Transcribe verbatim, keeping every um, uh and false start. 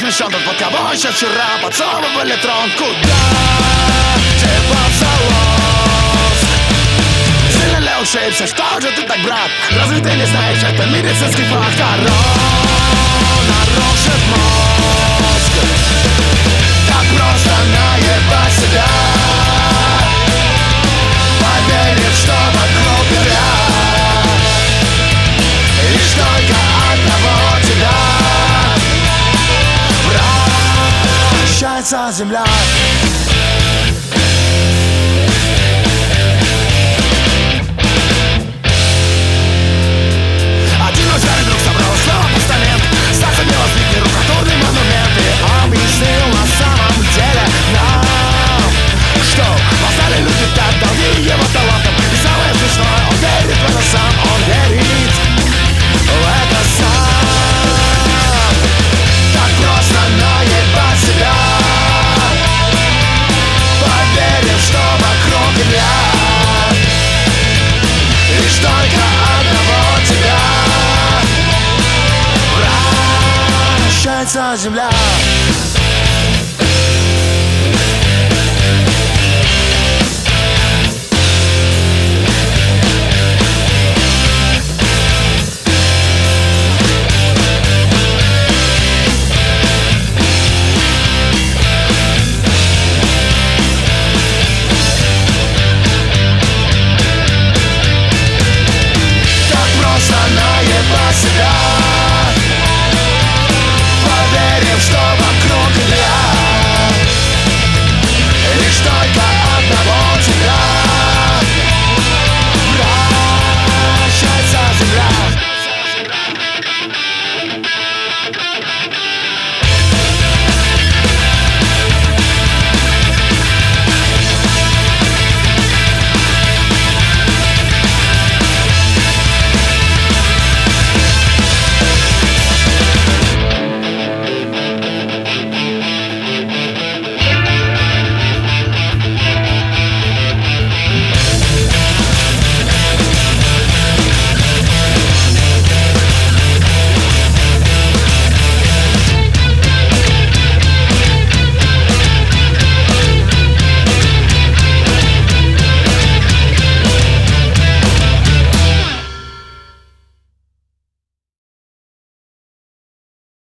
смещен тот, под кого еще вчера подсовывали трон. Куда деваться лоск? Сильно ли ушибся, что же ты так, брат? Разве ты не знаешь, это медицинский факт? Корона рушит мозг. Так просто наебать себя, поверив, что вокруг горят лишь только одного тебя. Прощается земля. Один размер друг собрал снова постамент, Стаса не возникли рукотворный монумент и объяснил на самом деле нам, что восстали люди так долги его талантом. И самое смешное, он верит в это сам, он верит в это сам. Так просто наебать себя, поверив, что вокруг горят лишь только одного тебя. Прощается земля.